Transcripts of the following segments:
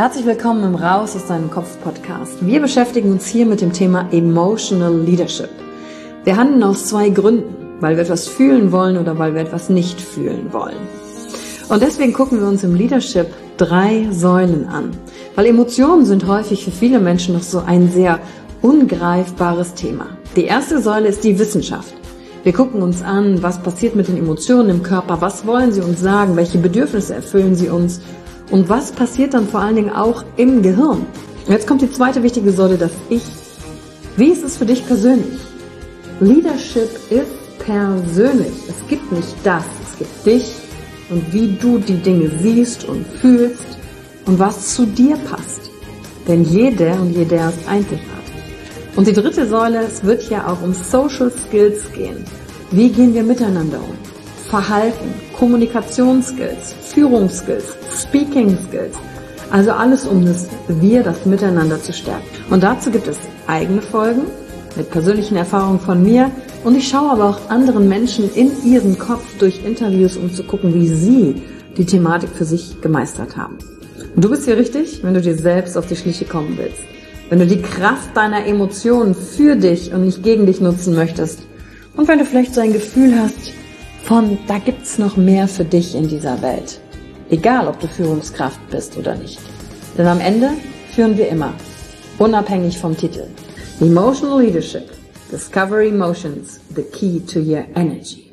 Herzlich willkommen im Raus aus deinem Kopf Podcast. Wir beschäftigen uns hier mit dem Thema Emotional Leadership. Wir handeln aus zwei Gründen, weil wir etwas fühlen wollen oder weil wir etwas nicht fühlen wollen. Und deswegen gucken wir uns im Leadership 3 Säulen an, weil Emotionen sind häufig für viele Menschen noch so ein sehr ungreifbares Thema. Die erste Säule ist die Wissenschaft. Wir gucken uns an, was passiert mit den Emotionen im Körper, was wollen sie uns sagen, welche Bedürfnisse erfüllen sie uns und was passiert dann vor allen Dingen auch im Gehirn. Und jetzt kommt die zweite wichtige Säule, das Ich. Wie ist es für dich persönlich? Leadership ist persönlich. Es gibt nicht das, es gibt dich und wie du die Dinge siehst und fühlst und was zu dir passt. Denn jeder und jeder ist einzigartig. Und die dritte Säule, es wird ja auch um Social Skills gehen. Wie gehen wir miteinander um? Verhalten, Kommunikationsskills, Führungsskills, Speaking Skills. Also alles um das Miteinander zu stärken. Und dazu gibt es eigene Folgen mit persönlichen Erfahrungen von mir. Und ich schaue aber auch anderen Menschen in ihren Kopf durch Interviews, um zu gucken, wie sie die Thematik für sich gemeistert haben. Und du bist hier richtig, wenn du dir selbst auf die Schliche kommen willst. Wenn du die Kraft deiner Emotionen für dich und nicht gegen dich nutzen möchtest. Und wenn du vielleicht so ein Gefühl hast von, da gibt's noch mehr für dich in dieser Welt. Egal, ob du Führungskraft bist oder nicht. Denn am Ende führen wir immer, unabhängig vom Titel. Emotional Leadership. Discover Emotions, the key to your energy.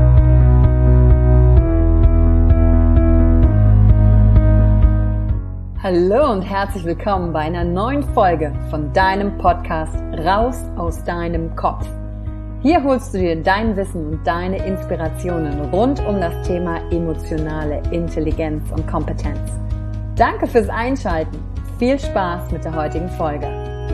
Hallo und herzlich willkommen bei einer neuen Folge von deinem Podcast Raus aus deinem Kopf. Hier holst du dir dein Wissen und deine Inspirationen rund um das Thema emotionale Intelligenz und Kompetenz. Danke fürs Einschalten. Viel Spaß mit der heutigen Folge.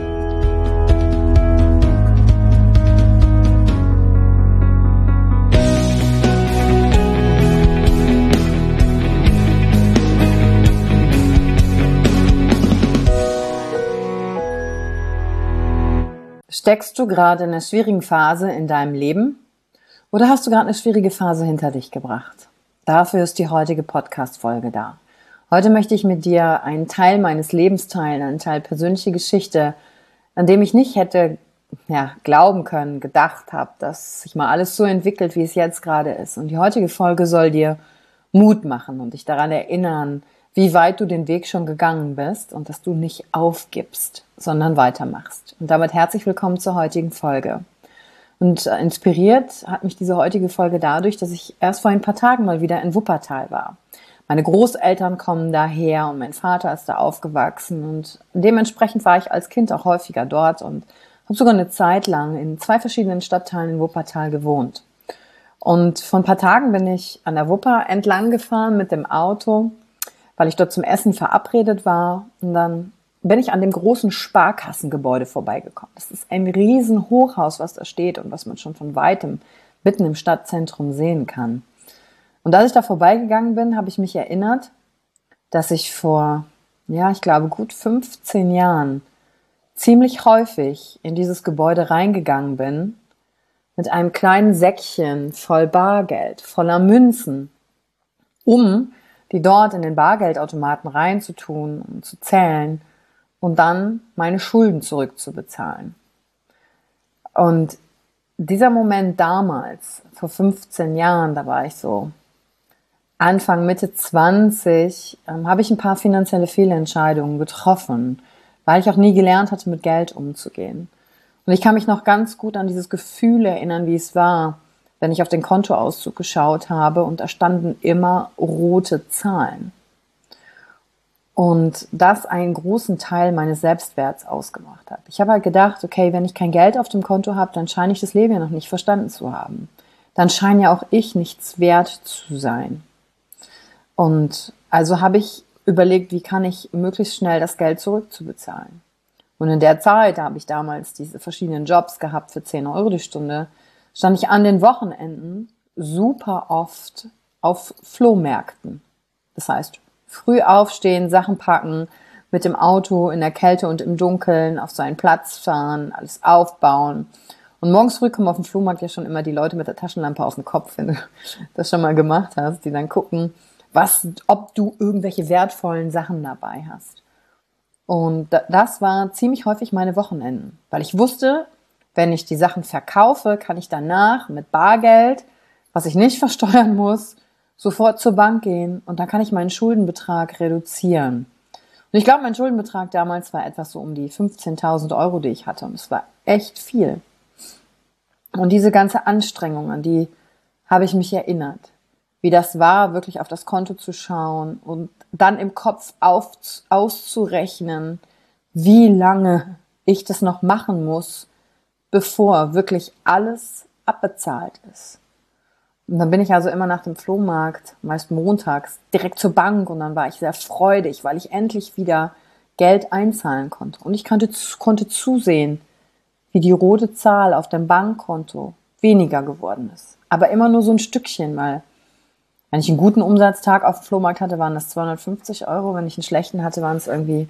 Steckst du gerade in einer schwierigen Phase in deinem Leben oder hast du gerade eine schwierige Phase hinter dich gebracht? Dafür ist die heutige Podcast-Folge da. Heute möchte ich mit dir einen Teil meines Lebens teilen, einen Teil persönliche Geschichte, an dem ich nicht hätte glauben können, gedacht habe, dass sich mal alles so entwickelt, wie es jetzt gerade ist. Und die heutige Folge soll dir Mut machen und dich daran erinnern, wie weit du den Weg schon gegangen bist und dass du nicht aufgibst, sondern weitermachst. Und damit herzlich willkommen zur heutigen Folge. Und inspiriert hat mich diese heutige Folge dadurch, dass ich erst vor ein paar Tagen mal wieder in Wuppertal war. Meine Großeltern kommen daher und mein Vater ist da aufgewachsen und dementsprechend war ich als Kind auch häufiger dort und habe sogar eine Zeit lang in 2 verschiedenen Stadtteilen in Wuppertal gewohnt. Und vor ein paar Tagen bin ich an der Wupper entlang gefahren mit dem Auto, weil ich dort zum Essen verabredet war. Und dann bin ich an dem großen Sparkassengebäude vorbeigekommen. Das ist ein riesen Hochhaus, was da steht und was man schon von weitem mitten im Stadtzentrum sehen kann. Und als ich da vorbeigegangen bin, habe ich mich erinnert, dass ich vor, ich glaube gut 15 Jahren ziemlich häufig in dieses Gebäude reingegangen bin mit einem kleinen Säckchen voll Bargeld, voller Münzen, um die dort in den Bargeldautomaten reinzutun und zu zählen und dann meine Schulden zurückzubezahlen. Und dieser Moment damals, vor 15 Jahren, da war ich so Anfang, Mitte 20, habe ich ein paar finanzielle Fehlentscheidungen getroffen, weil ich auch nie gelernt hatte, mit Geld umzugehen. Und ich kann mich noch ganz gut an dieses Gefühl erinnern, wie es war, wenn ich auf den Kontoauszug geschaut habe und da standen immer rote Zahlen. Und das einen großen Teil meines Selbstwerts ausgemacht hat. Ich habe halt gedacht, okay, wenn ich kein Geld auf dem Konto habe, dann scheine ich das Leben ja noch nicht verstanden zu haben. Dann scheine ja auch ich nichts wert zu sein. Und also habe ich überlegt, wie kann ich möglichst schnell das Geld zurückzubezahlen. Und in der Zeit, da habe ich damals diese verschiedenen Jobs gehabt für 10 Euro die Stunde, stand ich an den Wochenenden super oft auf Flohmärkten. Das heißt, früh aufstehen, Sachen packen, mit dem Auto in der Kälte und im Dunkeln auf so einen Platz fahren, alles aufbauen. Und morgens früh kommen auf dem Flohmarkt ja schon immer die Leute mit der Taschenlampe auf den Kopf, wenn du das schon mal gemacht hast, die dann gucken, ob du irgendwelche wertvollen Sachen dabei hast. Und das war ziemlich häufig meine Wochenenden, weil ich wusste, wenn ich die Sachen verkaufe, kann ich danach mit Bargeld, was ich nicht versteuern muss, sofort zur Bank gehen und dann kann ich meinen Schuldenbetrag reduzieren. Und ich glaube, mein Schuldenbetrag damals war etwas so um die 15.000 Euro, die ich hatte. Und es war echt viel. Und diese ganze Anstrengung, an die habe ich mich erinnert. Wie das war, wirklich auf das Konto zu schauen und dann im Kopf auszurechnen, wie lange ich das noch machen muss, bevor wirklich alles abbezahlt ist. Und dann bin ich also immer nach dem Flohmarkt, meist montags, direkt zur Bank und dann war ich sehr freudig, weil ich endlich wieder Geld einzahlen konnte. Und ich konnte zusehen, wie die rote Zahl auf dem Bankkonto weniger geworden ist. Aber immer nur so ein Stückchen, weil wenn ich einen guten Umsatztag auf dem Flohmarkt hatte, waren das 250 Euro. Wenn ich einen schlechten hatte, waren es irgendwie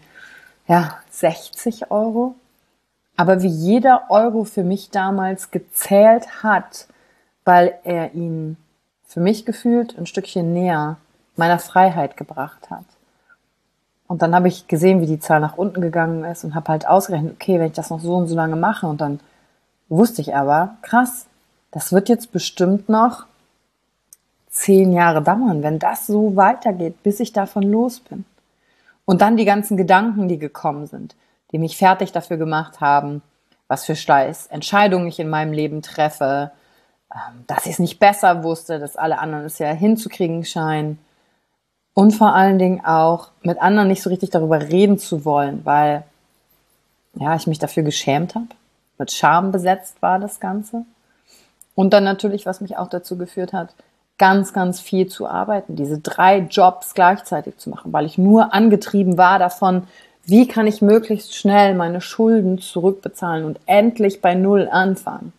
60 Euro. Aber wie jeder Euro für mich damals gezählt hat, weil er ihn für mich gefühlt ein Stückchen näher meiner Freiheit gebracht hat. Und dann habe ich gesehen, wie die Zahl nach unten gegangen ist und habe halt ausgerechnet, okay, wenn ich das noch so und so lange mache und dann wusste ich aber, krass, das wird jetzt bestimmt noch 10 Jahre dauern, wenn das so weitergeht, bis ich davon los bin. Und dann die ganzen Gedanken, die gekommen sind, die mich fertig dafür gemacht haben, was für scheiß Entscheidungen ich in meinem Leben treffe, dass ich es nicht besser wusste, dass alle anderen es ja hinzukriegen scheinen. Und vor allen Dingen auch mit anderen nicht so richtig darüber reden zu wollen, weil ich mich dafür geschämt habe. Mit Scham besetzt war das Ganze. Und dann natürlich, was mich auch dazu geführt hat, ganz, ganz viel zu arbeiten, diese 3 Jobs gleichzeitig zu machen, weil ich nur angetrieben war davon, wie kann ich möglichst schnell meine Schulden zurückbezahlen und endlich bei Null anfangen.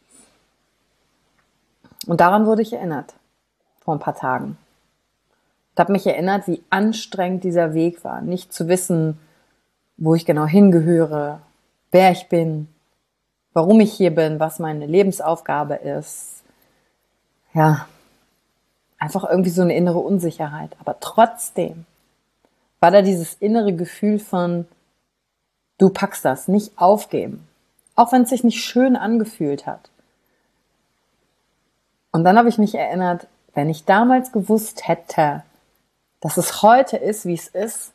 Und daran wurde ich erinnert, vor ein paar Tagen. Ich habe mich erinnert, wie anstrengend dieser Weg war, nicht zu wissen, wo ich genau hingehöre, wer ich bin, warum ich hier bin, was meine Lebensaufgabe ist. Ja, einfach irgendwie so eine innere Unsicherheit. Aber trotzdem war da dieses innere Gefühl von, du packst das, nicht aufgeben. Auch wenn es sich nicht schön angefühlt hat. Und dann habe ich mich erinnert, wenn ich damals gewusst hätte, dass es heute ist, wie es ist,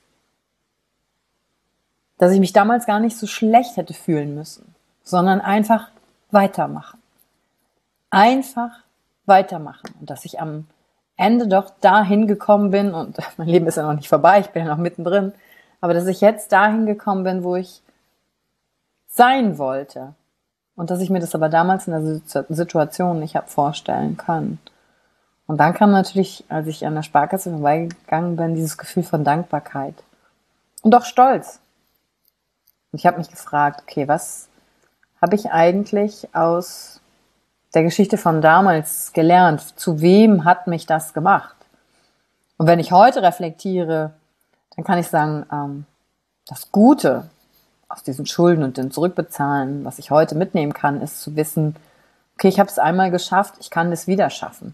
dass ich mich damals gar nicht so schlecht hätte fühlen müssen, sondern einfach weitermachen. Einfach weitermachen. Und dass ich am Ende doch dahin gekommen bin, und mein Leben ist ja noch nicht vorbei, ich bin ja noch mittendrin, aber dass ich jetzt dahin gekommen bin, wo ich sein wollte. Und dass ich mir das aber damals in der Situation nicht habe vorstellen können. Und dann kam natürlich, als ich an der Sparkasse vorbeigegangen bin, dieses Gefühl von Dankbarkeit. Und auch Stolz. Und ich habe mich gefragt, okay, was habe ich eigentlich aus der Geschichte von damals gelernt? Zu wem hat mich das gemacht? Und wenn ich heute reflektiere, dann kann ich sagen, das Gute aus diesen Schulden und dem Zurückbezahlen, was ich heute mitnehmen kann, ist zu wissen, okay, ich habe es einmal geschafft, ich kann es wieder schaffen.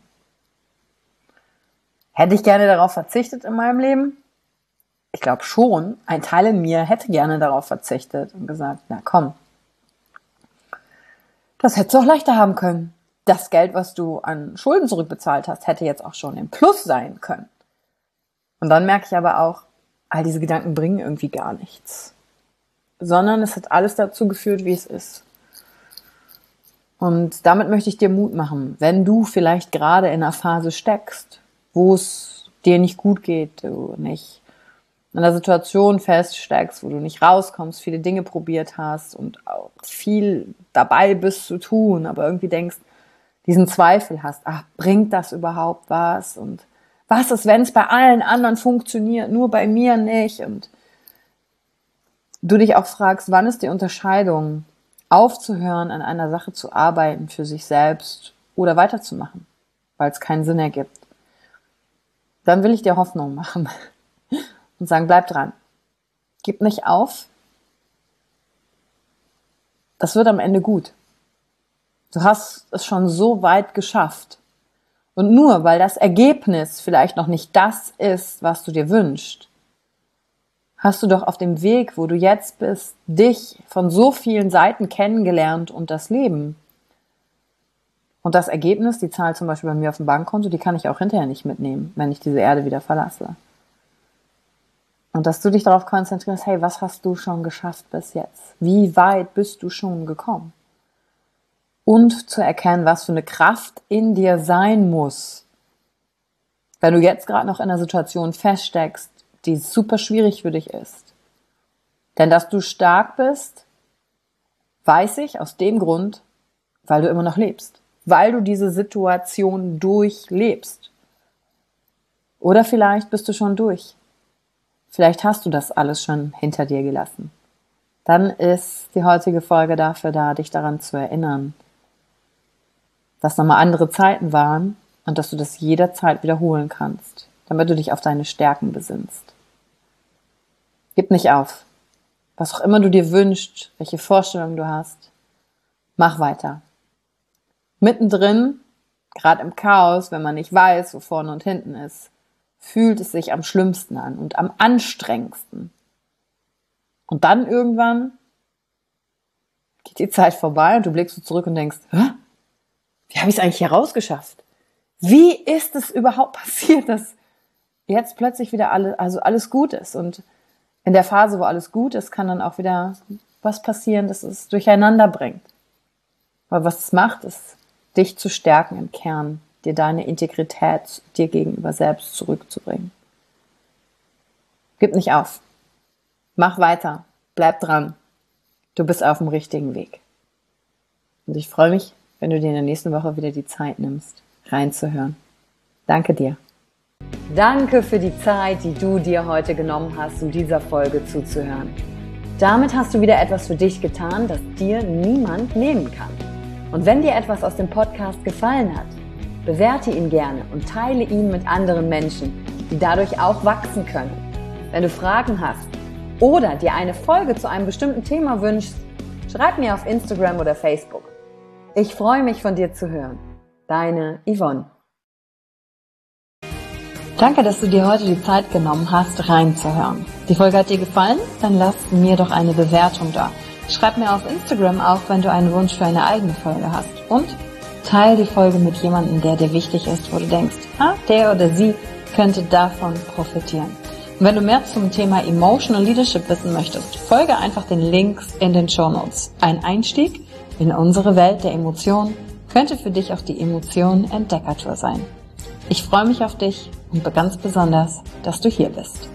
Hätte ich gerne darauf verzichtet in meinem Leben? Ich glaube schon, ein Teil in mir hätte gerne darauf verzichtet und gesagt, na komm, das hättest du auch leichter haben können. Das Geld, was du an Schulden zurückbezahlt hast, hätte jetzt auch schon im Plus sein können. Und dann merke ich aber auch, all diese Gedanken bringen irgendwie gar nichts. Sondern es hat alles dazu geführt, wie es ist. Und damit möchte ich dir Mut machen, wenn du vielleicht gerade in einer Phase steckst, wo es dir nicht gut geht, du nicht in einer Situation feststeckst, wo du nicht rauskommst, viele Dinge probiert hast und auch viel dabei bist zu tun, aber irgendwie denkst, diesen Zweifel hast, bringt das überhaupt was? Und was ist, wenn es bei allen anderen funktioniert, nur bei mir nicht? Und du dich auch fragst, wann ist die Unterscheidung, aufzuhören, an einer Sache zu arbeiten für sich selbst oder weiterzumachen, weil es keinen Sinn ergibt. Dann will ich dir Hoffnung machen und sagen, bleib dran. Gib nicht auf. Das wird am Ende gut. Du hast es schon so weit geschafft. Und nur weil das Ergebnis vielleicht noch nicht das ist, was du dir wünschst, hast du doch auf dem Weg, wo du jetzt bist, dich von so vielen Seiten kennengelernt und das Leben. Und das Ergebnis, die Zahl zum Beispiel bei mir auf dem Bankkonto, die kann ich auch hinterher nicht mitnehmen, wenn ich diese Erde wieder verlasse. Und dass du dich darauf konzentrierst, hey, was hast du schon geschafft bis jetzt? Wie weit bist du schon gekommen? Und zu erkennen, was für eine Kraft in dir sein muss, wenn du jetzt gerade noch in einer Situation feststeckst, die super schwierig für dich ist. Denn dass du stark bist, weiß ich aus dem Grund, weil du immer noch lebst. Weil du diese Situation durchlebst. Oder vielleicht bist du schon durch. Vielleicht hast du das alles schon hinter dir gelassen. Dann ist die heutige Folge dafür da, dich daran zu erinnern, dass nochmal andere Zeiten waren und dass du das jederzeit wiederholen kannst, damit du dich auf deine Stärken besinnst. Gib nicht auf. Was auch immer du dir wünschst, welche Vorstellungen du hast, mach weiter. Mittendrin, gerade im Chaos, wenn man nicht weiß, wo vorne und hinten ist, fühlt es sich am schlimmsten an und am anstrengendsten. Und dann irgendwann geht die Zeit vorbei und du blickst so zurück und denkst, hä? Wie habe ich es eigentlich hier rausgeschafft? Wie ist es überhaupt passiert, dass jetzt plötzlich wieder alles gut ist? Und in der Phase, wo alles gut ist, kann dann auch wieder was passieren, das es durcheinander bringt. Aber was es macht, ist, dich zu stärken im Kern, dir deine Integrität dir gegenüber selbst zurückzubringen. Gib nicht auf. Mach weiter. Bleib dran. Du bist auf dem richtigen Weg. Und ich freue mich, wenn du dir in der nächsten Woche wieder die Zeit nimmst, reinzuhören. Danke dir. Danke für die Zeit, die du dir heute genommen hast, um dieser Folge zuzuhören. Damit hast du wieder etwas für dich getan, das dir niemand nehmen kann. Und wenn dir etwas aus dem Podcast gefallen hat, bewerte ihn gerne und teile ihn mit anderen Menschen, die dadurch auch wachsen können. Wenn du Fragen hast oder dir eine Folge zu einem bestimmten Thema wünschst, schreib mir auf Instagram oder Facebook. Ich freue mich, von dir zu hören. Deine Yvonne. Danke, dass du dir heute die Zeit genommen hast, reinzuhören. Die Folge hat dir gefallen? Dann lass mir doch eine Bewertung da. Schreib mir auf Instagram auch, wenn du einen Wunsch für eine eigene Folge hast. Und teile die Folge mit jemandem, der dir wichtig ist, wo du denkst, der oder sie könnte davon profitieren. Und wenn du mehr zum Thema Emotional Leadership wissen möchtest, folge einfach den Links in den Shownotes. Ein Einstieg in unsere Welt der Emotionen könnte für dich auch die Emotionen Entdeckertour sein. Ich freue mich auf dich und ganz besonders, dass du hier bist.